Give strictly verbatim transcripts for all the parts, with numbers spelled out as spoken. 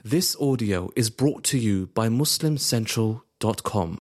This audio is brought to you by muslim central dot com.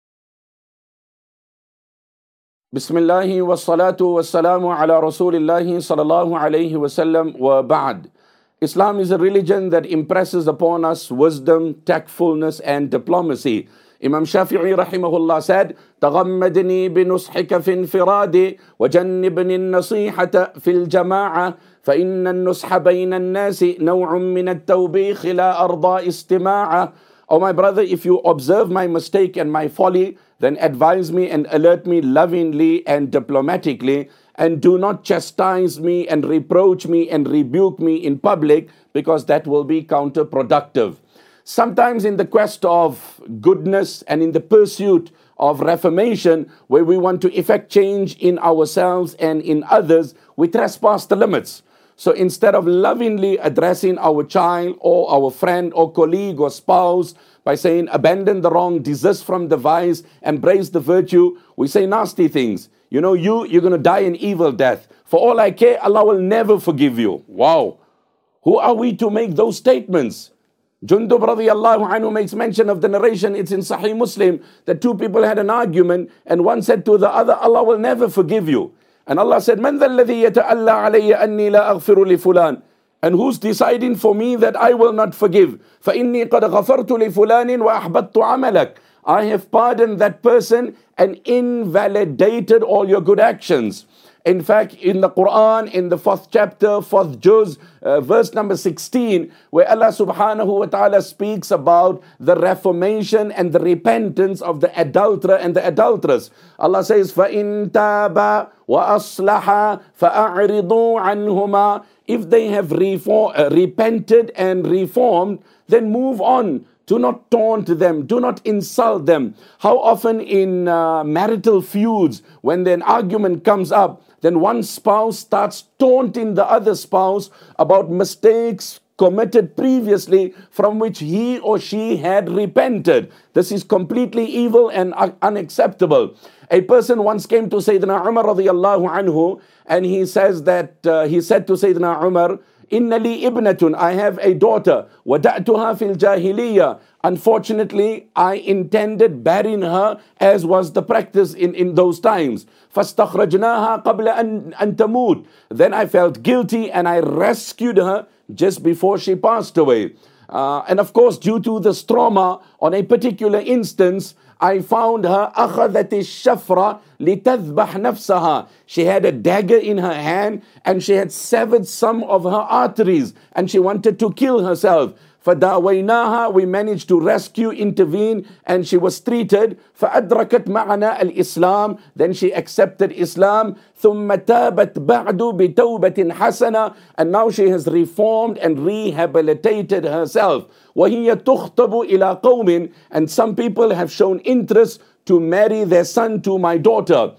Bismillahi wa salatu wa salamu ala Rasulillahi sallallahu alayhi wa sallam wa ba'd. Islam is a religion that impresses upon us wisdom, tactfulness and diplomacy. Imam Shafi'i rahimahullah said, تغمدني بنصحك في انفرادي وجنبني النصيحة في الجماعة فإن النصح بين الناس نوع من التوبيخ لا أرضى استماعة. Oh my brother, if you observe my mistake and my folly, then advise me and alert me lovingly and diplomatically, and do not chastise me and reproach me and rebuke me in public, because that will be counterproductive. Sometimes in the quest of goodness and in the pursuit of reformation, where we want to effect change in ourselves and in others, we trespass the limits. So instead of lovingly addressing our child or our friend or colleague or spouse by saying, abandon the wrong, desist from the vice, embrace the virtue, we say nasty things. You know, you, you're going to die an evil death. For all I care, Allah will never forgive you. Wow. Who are we to make those statements? Jundub radiyallahu anhu makes mention of the narration, it's in Sahih Muslim, that two people had an argument and one said to the other, Allah will never forgive you. And Allah said, Man dhal ladhi yata'alla alayya anni la aghfiru li fulan. And who's deciding for me that I will not forgive? فَإِنِّي قَدْ غَفَرْتُ لِفُلَانٍ وَأَحْبَطْتُ عَمَلَكَ. I have pardoned that person and invalidated all your good actions. In fact, in the Quran, in the fourth chapter, fourth juz, uh, verse number sixteen, where Allah subhanahu wa ta'ala speaks about the reformation and the repentance of the adulterer and the adulteress. Allah says, فَإِن تَابَا وَأَصْلَحَا فَأَعْرِضُوا عَنْهُمَا. If they have reform, uh, repented and reformed, then move on. Do not taunt them. Do not insult them. How often in uh, marital feuds, when an argument comes up, then one spouse starts taunting the other spouse about mistakes committed previously from which he or she had repented. This is completely evil and un- unacceptable. A person once came to Sayyidina Umar radiyallahu anhu, and he says that, uh, he said to Sayyidina Umar, Inna li ibnatun, I have a daughter, wada'tuha fil jahiliyyah. Unfortunately, I intended burying her as was the practice in, in those times. فَاسْتَخْرَجْنَاهَا قَبْلَ أَن, أن تَمُوتْ. Then I felt guilty and I rescued her just before she passed away. Uh, and of course, due to the trauma on a particular instance, I found her أخذت الشفرة لتذبح نفسها. She had a dagger in her hand and she had severed some of her arteries and she wanted to kill herself. فداويناها, we managed to rescue, intervene, and she was treated. فأدركت معنا الإسلام, then she accepted Islam. ثم تابت بعد بتوبة حسنة, and now she has reformed and rehabilitated herself. وهي تخطب إلى قوم, and some people have shown interest to marry their son to my daughter.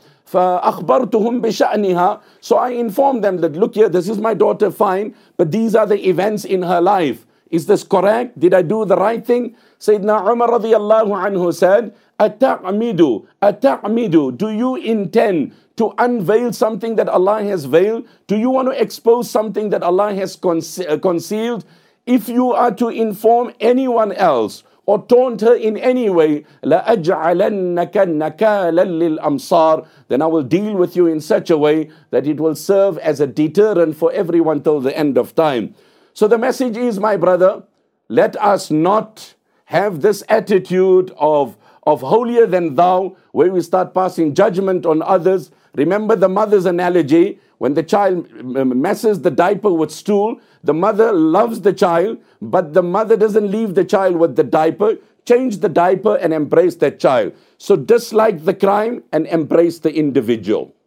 فأخبرتهم بشأنها, so I informed them that look here, this is my daughter, fine, but these are the events in her life. Is this correct? Did I do the right thing? Sayyidina Umar radiyallahu anhu said, Ata'amidu, Ata'amidu, do you intend to unveil something that Allah has veiled? Do you want to expose something that Allah has conce- concealed? If you are to inform anyone else or taunt her in any way, لَأَجْعَلَنَّكَ نَكَالًا لِلْأَمْصَارِ, then I will deal with you in such a way that it will serve as a deterrent for everyone till the end of time. So the message is, my brother, let us not have this attitude of, of holier than thou, where we start passing judgment on others. Remember the mother's analogy, when the child messes the diaper with stool, the mother loves the child, but the mother doesn't leave the child with the diaper. Change the diaper and embrace that child. So dislike the crime and embrace the individual.